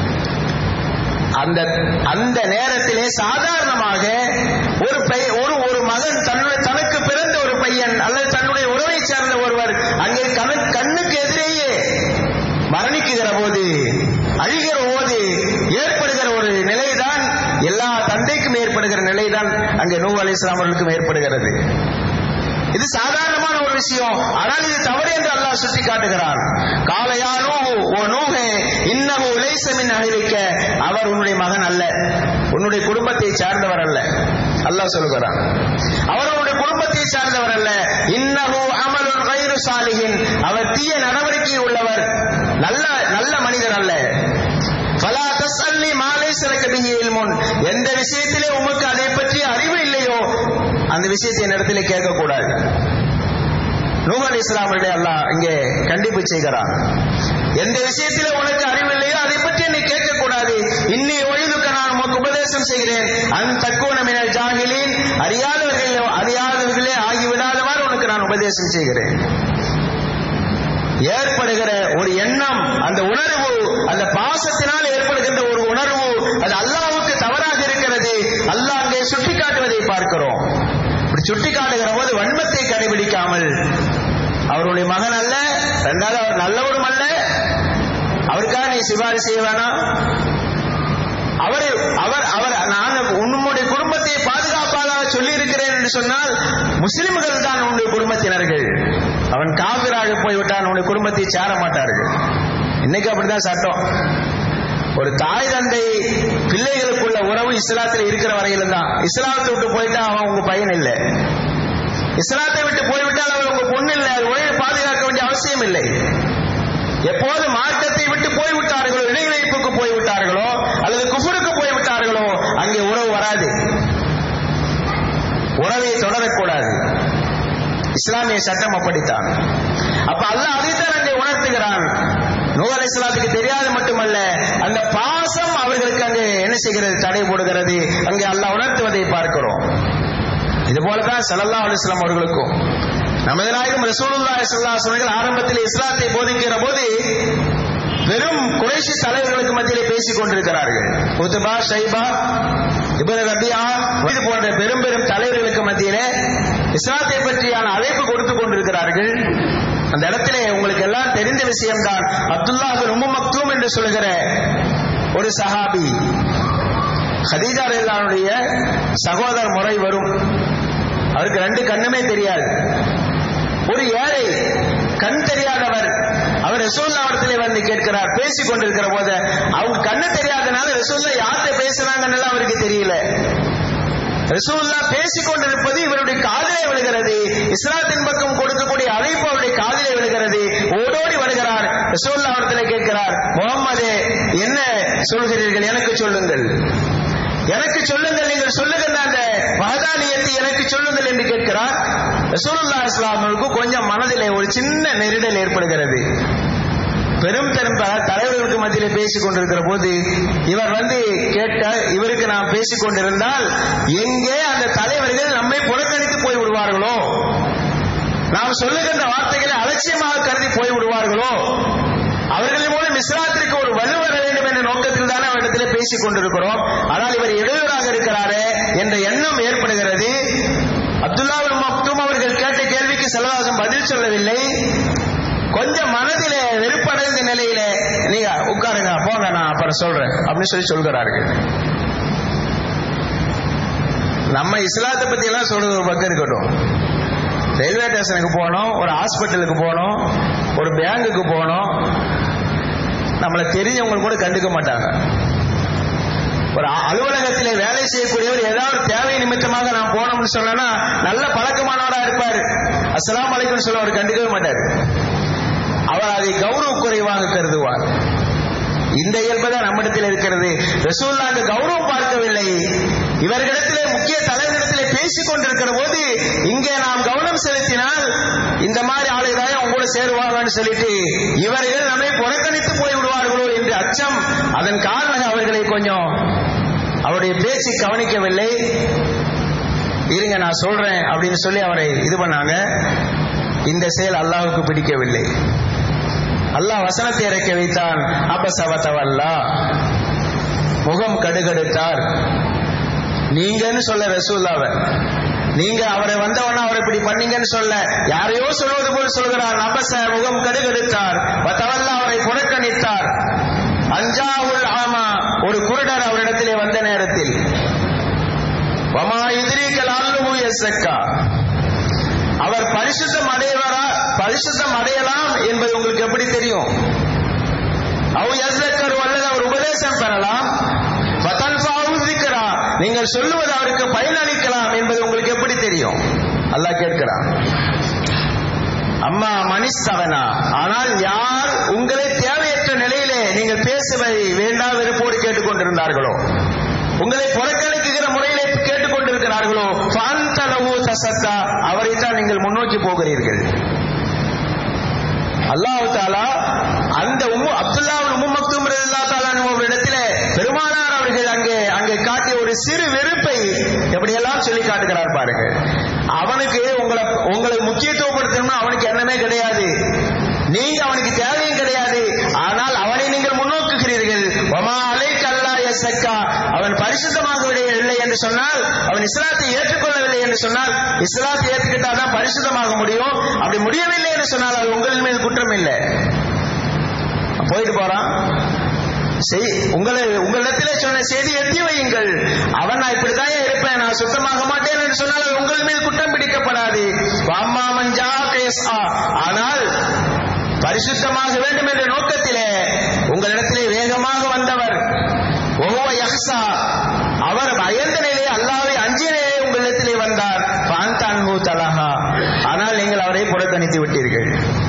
அந்த அந்த நேரத்திலே சாதாரணமாக ஒரு ஒரு ஒரு மகன் தன்னுடைய தனக்கு பிறந்த ஒரு பையன் அல்லது தன்னுடைய உறவை சார்ந்த ஒருவர் அங்கே கண்ணுக்கு எதிரேயே மரணிக்குகிற போது, அழிகிற போது ஏற்படுகிற ஒரு நிலைதான் எல்லா தந்தைக்கும் ஏற்படுகிற நிலைதான் அங்கே நூஹ் அலைஹிஸ்ஸலாம் அவர்களுக்கும் ஏற்படுகிறது. இது சாதாரணமான ஒரு விஷயம், ஆனால் இது தவறு என்று அல்லாஹ் சுட்டி காட்டுகிறான். காலையா நூஹு, ஓ நூஹே, இன்னஹு லைஸ மின் அஹ்லிக, அவர் உன்னுடைய மகன் அல்ல, உன்னுடைய குடும்பத்தை சார்ந்தவர் அல்ல. அல்லாஹ் சொல்கிறான், அவர் உன்னுடைய குடும்பத்தை சார்ந்தவர் அல்ல. இன்னஹு அமலுன் கைரு சாலிஹின், அவர் தீய நடவடிக்கை உள்ளவர், நல்ல நல்ல மனிதர் அல்ல. ஃபலா தஸ்அல்னி மா லைஸ லக பிஹி இல்முன், எந்த விஷயத்திலே உமக்கு அதை பற்றி அறிவு இல்லையோ அந்த விஷயத்தை என்னிடத்திலே கேட்கக்கூடாது. நூஹ் அலைஹிஸ்ஸலாம் அவர்களை அல்லாஹ் இங்கே கண்டிப்பு செய்கிறான். எந்த விஷயத்திலே உனக்கு அறிவு இல்லையோ அதை பற்றி நீ கேட்கக்கூடாது. இன்னி ஒழிதுக்க, நான் உமக்கு உபதேசம் செய்கிறேன், அன் தக்கூன மினல் ஜாஹிலீன், அறியாதவர்களே அறியாதவர்களே ஆகிவிடாதவாறு உனக்கு நான் உபதேசம் செய்கிறேன். ஏற்படுகிற ஒரு எண்ணம், அந்த உணர்வு, அந்த பாசத்தினால் ஏற்படுகின்ற ஒரு உணர்வு, அது அல்லாஹ்வுக்கு தவறாக இருக்கிறது. அல்லாஹ் அங்கே சுட்டி காட்டுவதை பார்க்கிறோம். இப்படி சுட்டி காட்டுகிற போது வன்மத்தை கடைபிடிக்காமல், அவருடைய மகன் அல்ல, இரண்டாவது அவர் நல்லவரும் அல்ல, அவருக்காக நீ சிபாரிசு செய்ய வேணாம், அவர் அவர் அவர் நான் உன்னுடைய குடும்பத்தை பாதுகாப்பாக சொல்லி இருக்கிறேன் என்று சொன்னால் முஸ்லிம்கள் தான் உன்னுடைய குடும்பத்தினர்கள், அவன் காபிராக போய்விட்டான், உன்னுடைய குடும்பத்தை சேர மாட்டார்கள். இன்னைக்கு அப்படிதான் சட்டம். ஒரு தாய் தந்தை பிள்ளைகளுக்குள்ள உறவு இஸ்லாத்தில் இருக்கிற வரையிலும் தான். இஸ்லாத்தை விட்டு போயிட்டா அவன் உங்க பையன் இல்லை, இஸ்லாத்தை விட்டு போய்விட்டால் அவர் உங்க பொண்ணு இல்லை, அது உறவை பாதுகாக்க வேண்டிய அவசியம் இல்லை. எப்போது மார்க்கத்தை விட்டு போய்விட்டார்களோ, இணை வைப்புக்கு போய்விட்டார்களோ அல்லது குஃபருக்கு போய்விட்டார்களோ அங்கே உறவு வராது, உறவை தொடரக்கூடாது. இஸ்லாமிய சட்டம் அப்படித்தான். அப்ப அல்லாஹ் அதைத்தான் அங்கே உணர்த்துகிறான். நூஹ் அலைஹிஸ்ஸலாத்துக்கு தெரியாது மட்டுமல்ல, அந்த பாசம் அவர்களுக்கு அங்கே என்ன செய்கிறது, தடை போடுகிறது. அங்கே அல்லாஹ் உணர்த்துவதை பார்க்கிறோம். இது போலதான் ஸல்லல்லாஹு அலைஹி வஸல்லம் அவர்களுக்கும் நமது நாயகம் ரசூலுல்லாஹி ஸல்லல்லாஹு அலைஹி வஸல்லம் ஆரம்பத்தில் இஸ்லாத்தை போதிக்கிற போது பெரும் குறைஷி தலைவர்களுக்கு மத்தியிலே பேசிக் கொண்டிருக்கிறார்கள். உத்பா, ஷைபா, இப்னு ரபியா, இது போன்ற பெரும் பெரும் தலைவர்களுக்கு மத்தியிலே இஸ்லாத்தை பற்றியான அழைப்பு கொடுத்து கொண்டிருக்கிறார்கள். அந்த இடத்திலே உங்களுக்கு எல்லாம் தெரிந்த விஷயம்தான், அப்துல்லாஹ் பின் உம்மு மக்தூம் என்று சொல்கிற ஒரு சஹாபி, கதீஜா ரலியல்லாஹுடைய சகோதர முறை வரும். அவருக்கு ரெண்டு கண்ணுமே தெரியாது, ஒரு ஏழை, கண் தெரியாதவர். அவர் ரசூலுல்லாஹ் இடத்திலே வந்து கேட்கிறார். பேசிக் கொண்டிருக்கிற போது அவங்க கண்ணு தெரியாதனால ரசூலுல்லாஹ் யார்கிட்ட பேசுறாங்கன்னு அவருக்கு தெரியல. ரசூலுல்லாஹ் பேசிக் கொண்டிருப்பது இவருடைய காதிலே விழுகிறது. இஸ்லாத்தின் பக்கம் கொடுக்கக்கூடிய அழைப்பு அவருடைய காதிலே விழுகிறது. ஓடோடி வருகிறார். ரசூலுல்லாஹ் இடத்திலே கேட்கிறார், முஹம்மதே, என்ன சொல்கிறீர்கள், எனக்கு சொல்லுங்கள், எனக்கு சொல்லுங்கள், நீங்கள் சொல்லுகின்ற அந்த வஹதானியத்தை எனக்கு சொல்லுங்கள் என்று கேட்கிறார். ரசூலுல்லாஹி ஸல்லல்லாஹு அலைஹி வஸல்லம் கொஞ்சம் மனதிலே ஒரு சின்ன நெருடல் ஏற்படுகிறது. பெரும் பெரும் தலைவர்களுக்கு மத்தியிலே பேசிக் கொண்டிருக்கிற போது இவர் வந்து கேட்ட, இவருக்கு நாம் பேசிக் கொண்டிருந்தால் எங்கே அந்த தலைவர்கள் நம்மை புறக்கணித்து போய் விடுவார்களோ, நாம் சொல்லுகின்ற வார்த்தைகளை அலட்சியமாக கருதி போய்விடுவார்களோ, அவர்களின் மூலம் இஸ்லாத்திற்கு ஒரு வலு வர வேண்டும் என்ற நோக்கத்தில் தானே அவரிடத்தில் பேசிக் கொண்டிருக்கிறோம். ஆனால் இவர் இடையூறாக இருக்கிறாரே என்ற எண்ணம் ஏற்படுகிறது. அப்துல்லா இப்னு மக்தூம் அவர்கள் கேட்ட கேள்விக்கு ஸல்லல்லாஹு பதில் சொல்லவில்லை. கொஞ்சம் மனதிலே வெறுப்படைந்த நிலையிலே, நீங்க உட்காருங்க, போங்க, நான் அப்புறம் சொல்றேன் அப்படின்னு சொல்லி சொல்கிறார்கள். நம்ம இஸ்லாத்தை பத்தி எல்லாம் சொல்றது ஒரு பக்கம் இருக்கட்டும். ரயில்வே ஸ்டேஷனுக்கு போனோம், ஒரு ஹாஸ்பிட்டலுக்கு போனோம், ஒரு பேங்குக்கு போனோம், நம்மளை தெரிஞ்சவங்க கூட கண்டுக்க மாட்டாங்க. ஒரு அலுவலகத்திலே வேலை செய்யக்கூடியவர் ஏதாவது தேவை நிமித்தமாக நான் போனோம்னு சொன்னா நல்ல பழக்கமானவரா இருப்பார், அஸ்ஸலாமு அலைக்கும் சொல்ல அவர் கண்டுக்கவே மாட்டார். அவர் அதை கௌரவ குறைவாக கருதுவார். இந்த இயல்புதான் நம்மிடத்தில் இருக்கிறது. ரசூலுல்லாஹ் கௌரவம் பார்க்கவில்லை. இவர்களிடத்திலே முக்கிய தலைவரிடத்திலே பேசிக் கொண்டிருக்கிற போது இங்கே நாம் கவனம் செலுத்தினால் இந்த மாதிரி ஆளுதாய உங்களோட சேருவாங்கன்னு சொல்லிட்டு இவர்கள் நம்மை புறக்கணித்து போய் விடுவார்களோ என்று அச்சம். அதன் காரணமாக அவர்களை கொஞ்சம் அவருடைய பேச்சு கவனிக்கவில்லை. இருங்க நான் சொல்றேன் அப்படின்னு சொல்லி அவரை இது பண்ணாங்க. இந்த செயல் அல்லாஹ்வுக்கு பிடிக்கவில்லை. அல்லாஹ் வசனத்தை இறக்கி வைத்தான். அபசவதவல்லா, முகம் கடுகடுத்தார். நீங்கன்னு சொல்ல ரசூலுல்லாஹ், நீங்க அவரை வந்தவன அவரை இப்படி பண்ணீங்கன்னு சொல்ல, யாரையோ சொல்வது போல் சொல்கிறார். அபச, முகம் கடுகடுத்தார். வதவல்லா, அவரை புறக்கணித்தார். அஞ்சாவுல் ஆமா, ஒரு குருடர் அவரிடத்திலே வந்த நேரத்தில், வமா யுத்ரீகல் அல்லு யஸக்கா, அவர் பரிசுத்தம் அடையவரா, பரிசுத்தம் அடையலாம் என்பது உங்களுக்கு எப்படி தெரியும்? அவ் யஸக்கரு, அல்லது அவர் உபதேசம் பெறலாம். ஃபதன்ஃபஅு ஸிக்ரா, நீங்கள் சொல்லுவது அவருக்கு பயனளிக்கலாம் என்பது உங்களுக்கு எப்படி தெரியும்? அல்லாஹ் கேட்கிறான். அம்மா மனிஸ்தவனா, ஆனால் யார் உங்களை தேவையற்ற நிலையிலே நீங்கள் பேசுவதை வேண்டாம் வெறுப்போடு கேட்டுக்கொண்டிருந்தார்களோ, உங்களை புறக்கணிக்கிற முறையிலே கேட்டுக்கொண்டிருக்கிறார்களோ, ஃபஅன்தலஹு தஸத்தா, அவரைத்தான் நீங்கள் முன்னோக்கி போகிறீர்கள். அல்லாஹ் தஆலா அந்த உம்மு அப்துல்லா இப்னு உம்மு மக்தூம் ரலியல்லாஹு தஆலா அவரிடத்திலே பெருமானார் அவர்கள் அங்கே அங்கே காட்டிய ஒரு சிறு வெறுப்பை எப்படியெல்லாம் சொல்லி காட்டுகிறார் பாருங்க. அவனுக்கு உங்களை உங்களை முக்கியத்துவப்படுத்தணும்னு அவனுக்கு எண்ணமே கிடையாது, நீங்க அவனுக்கு தேவையும் கிடையாது. ஆனால் அவனை நீங்கள் முன்னோக்குகிறீர்கள். வமா அலைக அல்லா யஸக்கா, அவன் பரிசுத்தமாக இல்லை என்று சொன்னால், அவன் இஸ்லாத்தை ஏற்றுக்கொள்ளவில்லை என்று சொன்னால், இஸ்லாத்தை ஏற்றுக்கிட்டால் தான் பரிசுத்தமாக முடியும். அப்படி முடியவில்லை என்று சொன்னால் அது உங்களின் மீது குற்றம் இல்லை. போயிட்டு போறான். உங்களை உங்களிடத்திலே சொன்ன செய்தி எத்தி வையுங்கள். அவன் நான் இப்படித்தான் இருப்பேன், நான் சுத்தமாக மாட்டேன் என்று சொன்னால் அது உங்கள் மீது குற்றம் பிடிக்கப்படாது. ஆனால் பரிசுத்தமாக வேண்டும் என்ற நோக்கத்திலே உங்களிடத்திலே வேகமாக வந்தவர், அவர் பயந்த நிலையே, அல்லாஹ்வை அஞ்சிய நிலையே உங்களிடத்திலே வந்தார். ஆனால் நீங்கள் அவரை புறக்கணித்து விட்டீர்கள்.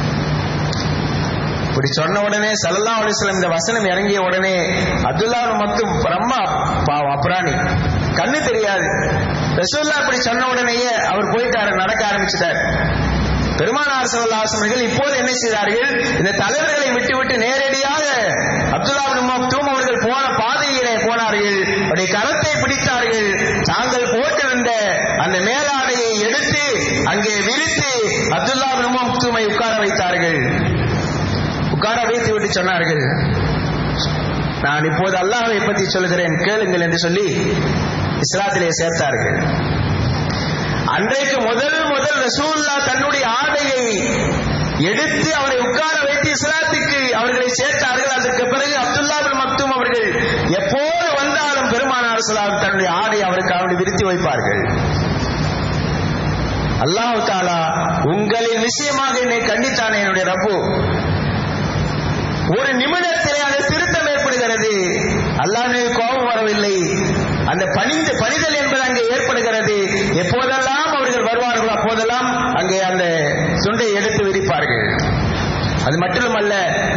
இப்படி சொன்ன உடனே ஸல்லல்லாஹு அலைஹி வஸல்லம் இந்த வசனம் இறங்கிய உடனே அப்துல்லா இப்னு மக்தூம் ரொம்ப பாவம், அப்ராணி, கண்ணு தெரியாது. ரசூலுல்லாஹ் இப்படி சொன்ன உடனேயே அவர் போயிட்டாரு, நடக்க ஆரம்பிச்சிட்டார். பெருமானார் ஸல்லல்லாஹு அலைஹி வஸல்லம் இப்போது என்ன செய்தார்கள்? இந்த தலைவர்களை விட்டு விட்டு நேரடியாக அப்துல்லா இப்னு மக்தூம் அவர்கள் போன பாதையிலே போனார்கள். அவருடைய கரத்தை பிடித்தார்கள். தாங்கள் போட்டிருந்த அந்த மேலாடையை எடுத்து அங்கே விரித்து அப்துல்லா இப்னு மக்தூமை உட்கார வைத்தார்கள். உட்கார வைத்து விட்டு சொன்னார்கள், நான் இப்போது அல்லாஹ்வை பற்றி சொல்கிறேன், கேளுங்கள் என்று சொல்லி இஸ்லாத்திலே சேர்த்தார்கள். அன்றைக்கு முதல் முதல் ரசூலுல்லாஹ் தன்னுடைய ஆடையை எடுத்து அவரை உட்கார வைத்து இஸ்லாத்துக்கு அவர்களை சேர்த்தார்கள். அதற்கு பிறகு அப்துல்லா இப்னு மக்தூம் அவர்கள் எப்போது வந்தாலும் பெருமானார் ஸல்லல்லாஹு அலைஹி வஸல்லம் தன்னுடைய ஆடை அவருக்கு அவரை விரித்து வைப்பார்கள். அல்லாஹ் தஆலா உங்களின் விஷயமாக என்னை கண்டித்தானே என்னுடைய ரப்பு, ஒரு நிமிடத்திலே அந்த திருத்தம் ஏற்படுகிறது. அல்லாஹ்வுக்கு கோபம் வரவில்லை, அந்த பணிந்து பணிதல் என்பது அங்கே ஏற்படுகிறது. எப்போதெல்லாம் அவர்கள் வருவார்களோ அப்போதெல்லாம் அங்கே அந்த துண்டை எடுத்து விரிப்பார்கள். அது மட்டுமல்ல,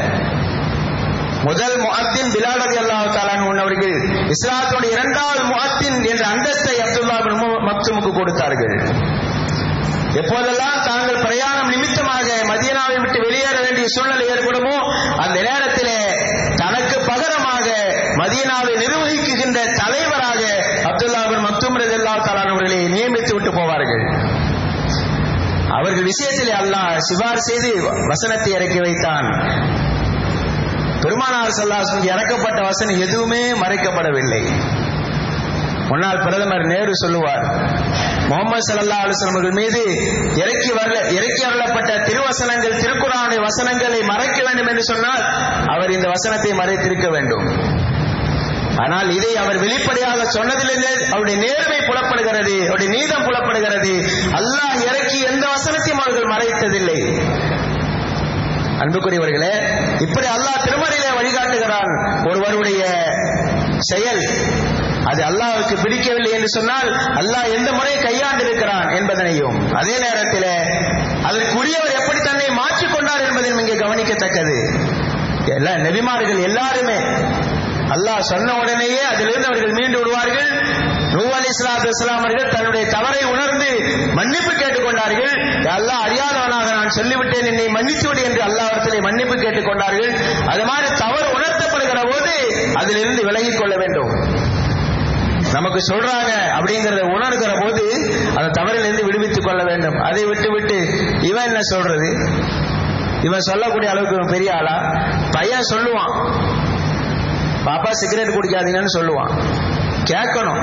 முதல் முஅத்தின் பிலால் ரலியல்லாஹு தஆலா அன்ஹு அவர்கள் இஸ்லாத்தோட இரண்டாவது முஅத்தின் என்ற அந்தஸ்தை அப்துல்லா இப்னு மக்தூமுக்கு கொடுத்தார்கள். எப்போதெல்லாம் தாங்கள் பிரயாணம் நிமித்தமாக மதீனாவை விட்டு வெளியேற வேண்டிய சூழ்நிலை ஏற்படுமோ அந்த நேரத்திலே தனக்கு பகரமாக மதீனாவை நிர்வகிக்கின்ற தலைவராக அப்துல்லா இப்னு மக்தூம் ரலியல்லாஹு தஆலா அவர்களை நியமித்து விட்டு போவார்கள். அவர் அவர்கள் விஷயத்திலே அல்லாஹ் சிபார் செய்து வசனத்தை இறக்கி வைத்தான். பெருமானார் ஸல்லல்லாஹு அலைஹி வஸல்லம் இறக்கப்பட்ட வசனம் எதுவுமே மறைக்கப்படவில்லை. முன்னாள் பிரதமர் நேரு சொல்லுவார், முகமது ஸல்லல்லாஹு அலைஹி வஸல்லம் அவர்கள் மீது இறக்கி வரல இறக்கி வரப்பட்ட திருவசனங்கள் திருக்குர்ஆனை வசனங்களை மறைக்க வேண்டும் என்று சொன்னால் அவர் இந்த வசனத்தை மறைத்திருக்க வேண்டும். ஆனால் இதை அவர் வெளிப்படையாக சொன்னதிலிருந்து அவருடைய நேர்மை புலப்படுகிறது, அவருடைய நீதம் புலப்படுகிறது. அல்லாஹ் இறக்கி எந்த வசனத்தையும் அவர்கள் மறைத்ததில்லை. அன்புக்குரியவர்களே, இப்படி அல்லாஹ் திருமறையிலே வழிகாட்டுகிறான். ஒருவருடைய செயல் அது அல்லாஹ்வுக்கு பிடிக்கவில்லை என்று சொன்னால் அல்லாஹ் எந்த முறை கையாண்டிருக்கிறான் என்பதனையும், அதே நேரத்தில் அதற்குரியவர் எப்படி தன்னை மாற்றிக்கொண்டார் என்பதையும் இங்கே கவனிக்கத்தக்கது. எல்லா நபிமார்கள் எல்லாருமே அல்லாஹ் சொன்ன உடனேயே அதிலிருந்து அவர்கள் மீண்டு விடுவார்கள். நூஹ் அலைஹிஸ்ஸலாத்து வஸ்ஸலாம் அவர்கள் தன்னுடைய தவறை உணர்ந்து மன்னிப்பு கேட்டுக்கொண்டார்கள். அல்லாஹ் அறியாதவனாக நான் சொல்லிவிட்டேன், என்னை மன்னித்து விடு என்று அல்லாஹ்விடத்திலே மன்னிப்பு கேட்டுக்கொண்டார்கள். அது மாதிரி தவறு உணர்த்தப்படுகிற போது அதிலிருந்து விலகிக் கொள்ள வேண்டும். நமக்கு சொல்றாங்க அப்படிங்கறத உணர்கிற போது அந்த தவறிலிருந்து விடுவித்துக் கொள்ள வேண்டும். அதை விட்டு விட்டு இவன் என்ன சொல்றது, இவன் சொல்லக்கூடிய அளவுக்கு பெரிய ஆளா? பையன் சொல்லுவான், பாப்பா சிகரெட் குடிக்காதீங்கன்னு சொல்லுவான், கேட்கணும்.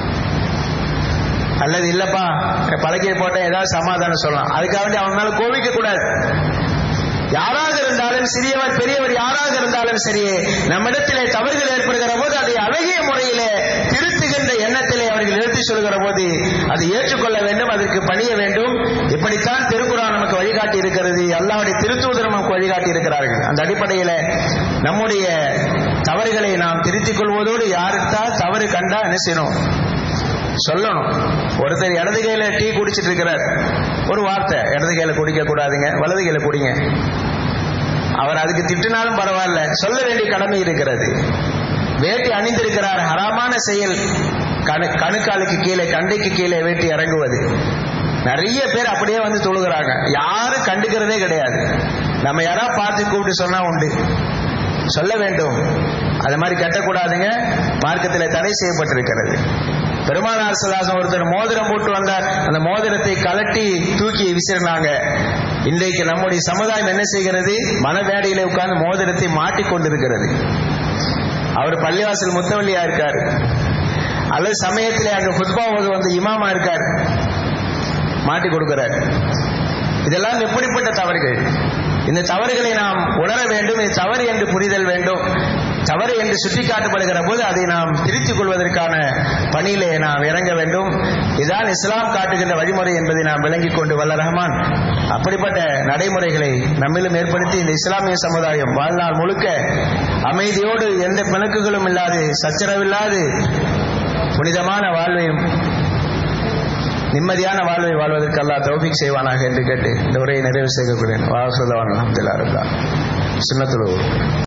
அல்லது இல்லப்பா பழகிய போட்ட ஏதாவது சமாதானம் சொல்லலாம், அதுக்காக வேண்டி அவன் மேல கோபிக்க கூடாது. யாராக இருந்தாலும் சிறியவர் பெரியவர் யாராக இருந்தாலும் சரியே, நம்மிடத்திலே தவறுகள் ஏற்படுகிற போது அதை அழகிய முறையிலே திருத்துகின்ற எண்ணத்திலே அவர்கள் எடுத்து சொல்கிற போது அதை ஏற்றுக்கொள்ள வேண்டும், அதற்கு பணிய வேண்டும். இப்படித்தான் திருக்குர்ஆன் நமக்கு வழிகாட்டி இருக்கிறது, அல்லாஹ்வுடைய திருத்தூதர் நமக்கு வழிகாட்டி இருக்கிறார்கள். அந்த அடிப்படையில நம்முடைய தவறுகளை நாம் திருத்திக் கொள்வதோடு யாருக்கா தவறு கண்டா என்ன செய்யணும், சொல்லணும். ஒருத்தர் இடது கையில டீ குடிச்சிட்டு இருக்கிறார், ஒரு வார்த்தை, இடது கையில குடிக்க கூடாதுங்க, வலது கையில குடிங்க. அவர் அதுக்கு திட்டினாலும் பரவாயில்ல, சொல்ல வேண்டிய கடமை இருக்கிறது. வேட்டி அணிந்திருக்கிறார், ஹராமான செயல், கணு கணுக்காலுக்கு கீழே கண்டைக்கு கீழே வேட்டி இறங்குவது. நிறைய பேர் அப்படியே வந்து தொழுகிறாங்க, யாரும் கண்டுக்கிறதே கிடையாது. நம்ம யாராவது பார்த்து கூப்பிட்டு சொன்னா உண்டு, சொல்ல வேண்டும். அது மாதிரி கட்டக்கூடாதுங்க, மார்க்கத்தில் தடை செய்யப்பட்டிருக்கிறது. பெருமானார் ஸல்லல்லாஹு அலைஹி வஸல்லம் ஒருத்தர் மோதிரம் போட்டு வந்தார், அந்த மோதிரத்தை கலட்டி தூக்கி விசிறினாங்க. இன்றைக்கு நம்முடைய சமுதாயம் என்ன செய்கிறது, மனவேடையிலே உட்கார்ந்து மோதிரத்தை மாட்டிக்கொண்டிருக்கிறது. அவர் பள்ளிவாசல் முத்தவல்லியா இருக்கார், அல்லது சமயத்திலே அங்க குத்பா வந்து இமாமா இருக்கார், மாட்டி கொடுக்கிறார். இதெல்லாம் எப்படிப்பட்ட தவறுகள்? இந்த தவறுகளை நாம் உணர வேண்டும், இது தவறு என்று புரிதல் வேண்டும். தவறு என்று சுட்டிக்காட்டப்படுகிற போது அதை நாம் திருத்திக் கொள்வதற்கான பணியிலே நாம் இறங்க வேண்டும். இதுதான் இஸ்லாம் காட்டுகின்ற வழிமுறை என்பதை நாம் விளங்கிக் கொண்டு வல்ல ரஹ்மான் அப்படிப்பட்ட நடைமுறைகளை நம்மிலும் ஏற்படுத்தி இந்த இஸ்லாமிய சமுதாயம் வாழ்நாள் முழுக்க அமைதியோடு எந்த பிணக்குகளும் இல்லாது சச்சரவில்லாது புனிதமான வாழ்வையும் நிம்மதியான வாழ்வை வாழ்வதற்கு அல்லாஹ் தௌஃபீக் செய்வானாக என்று கேட்டு இந்த உரையை நிறைவு செய்யக்கூடியேன். வாஹிரு தஅவானா அல்ஹம்துலில்லாஹி ரப்பில் ஆலமீன். சுன்னத்துல்